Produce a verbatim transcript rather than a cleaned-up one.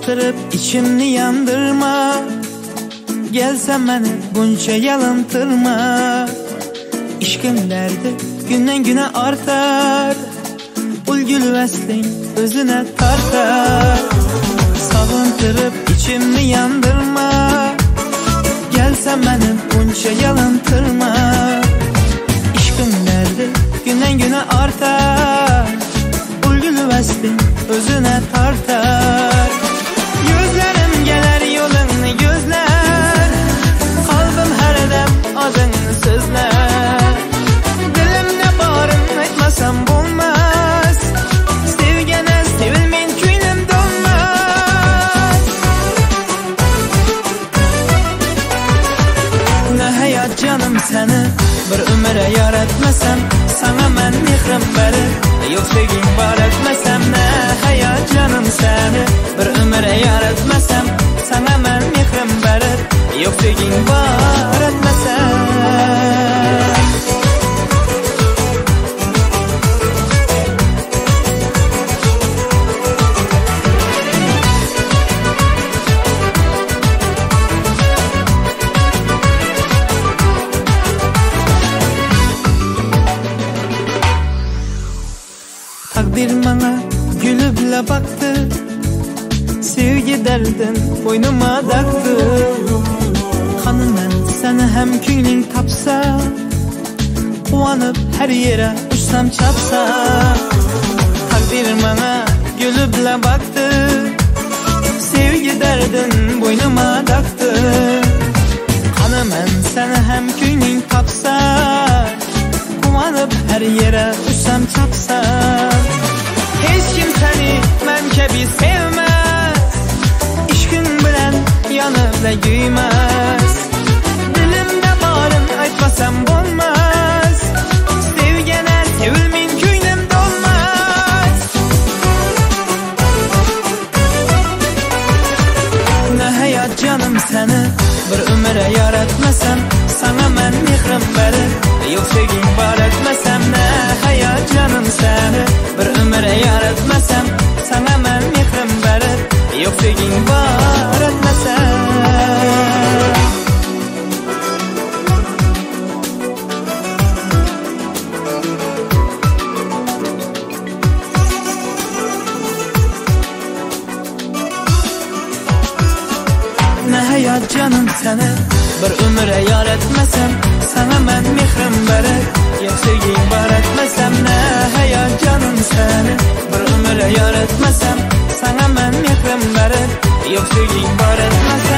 Savuntirib içimni yandırma, gelsen beni bunca yalantırma. İşkim derdi günden güne artar, Ulgül vesling özüne tartar. Savuntirib içimni yandırma, gelsen beni bunca yalantırma. İşkim derdi günden güne artar, Ulgül vesling özüne tartar. Gözlerim gelir yolunu gözler, kalbim her dem adını sözler. Dilimde bağrım etmesem bulmaz, sevgene sevilmeyin köyüm dolmaz. Ne hayat canım seni bir ömre yaratmasam, sana ben mehrim verir, yok sevgin var etmesem. Ne hayat canım seni bir ömre yaratmasam, sana ben mehrim verir, yok sevgin var etmesem. Takdir bana gülüple baktı, sevgi derdin boynuma taktı. Hanım ben seni hem köyün tapsa, Kuvanıp her yere uçsam çapsa. Takdir bana gülüple baktı, sevgi derdin boynuma taktı. Hanım ben seni hem köyün tapsa, Kuvanıp her yere uçsam çapsa. Hiç kim seni men kebi sevmez, İşkin bilen yanıp da güymez. Dilimde bağrım aytmasam bulmaz, sevgene sevilmeyin köyüm dolmaz. Ne hayat canım seni bir ömre yaratmasam, sana ben mehrim verir, yok sevgin var etmesem. Ne hayat canım seni bir ömre yaratmasam, sana ben mehrim verir, yok sevgin var etmesem. Ne hayat canım seni bir ömre yaratmasam, sana ben mehrim verir, yok sevgin var etmesem. Ne hayat canım seni bir ömre yaratmasam, sana ben mehrim verir, yok sevgin var etmesem.